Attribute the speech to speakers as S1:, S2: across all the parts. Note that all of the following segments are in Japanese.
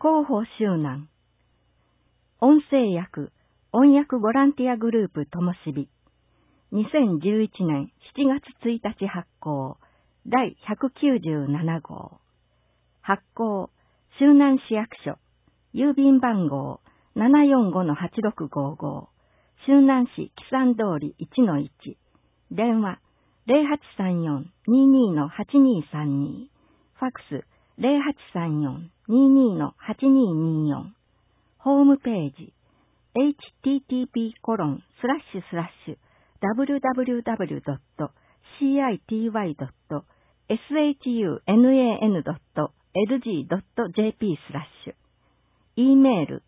S1: 広報周南。音声訳、音訳ボランティアグループともしび。2011年7月1日発行、第197号。発行、周南市役所、郵便番号 745-8655、周南市木山通り 1-1、電話 0834-22-8232、ファックス 0834-22-8224、ホームページ http://www.city.shunnan.lg.jp/、e メール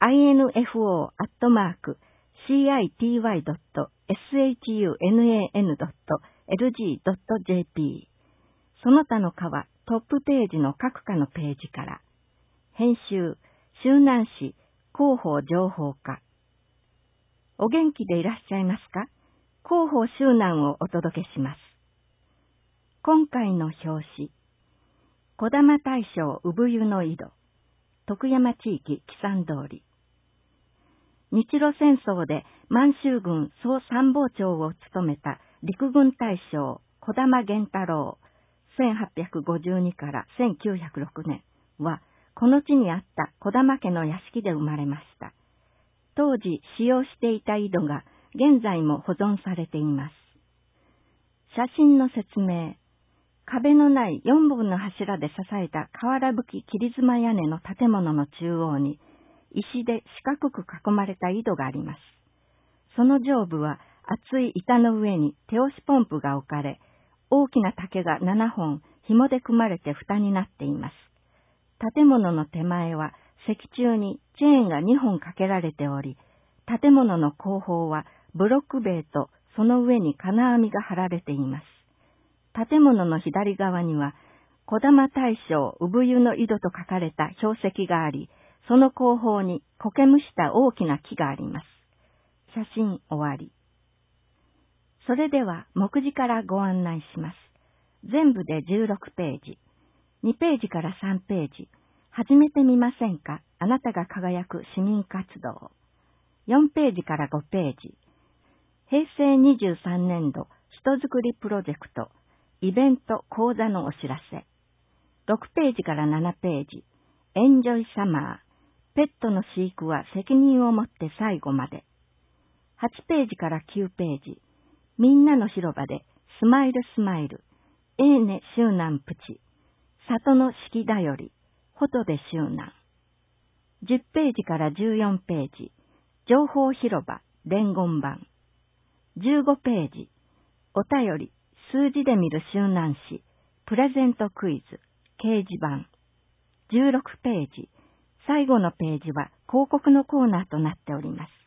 S1: info@city.shunnan.lg.jp、 その他の課トップページの各課のページから。編集、周南市広報情報課。お元気でいらっしゃいますか？広報周南をお届けします。今回の表紙、児玉大将産湯の井戸、徳山地域木山通り。日露戦争で満州軍総参謀長を務めた陸軍大将児玉源太郎、1852から1906年は、この地にあった児玉家の屋敷で生まれました。当時使用していた井戸が現在も保存されています。写真の説明。壁のない4本の柱で支えた瓦葺き切妻屋根の建物の中央に、石で四角く囲まれた井戸があります。その上部は厚い板の上に手押しポンプが置かれ、大きな竹が7本紐で組まれて蓋になっています。建物の手前は石柱にチェーンが2本かけられており、建物の後方はブロック塀とその上に金網が張られています。建物の左側には、児玉大将産湯の井戸と書かれた標石があり、その後方に苔むした大きな木があります。写真終わり。それでは目次からご案内します。全部で16ページ。2ページから3ページ。始めてみませんか？あなたが輝く市民活動。4ページから5ページ。平成23年度人づくりプロジェクト。イベント講座のお知らせ。6ページから7ページ。エンジョイサマー。ペットの飼育は責任を持って最後まで。8ページから9ページ。みんなの広場でスマイルスマイル。ええね周南プチ。里の式だより。ほとで周南。10ページから14ページ。情報広場伝言板。15ページ。お便り数字で見る周南市。プレゼントクイズ掲示板。16ページ。最後のページは広告のコーナーとなっております。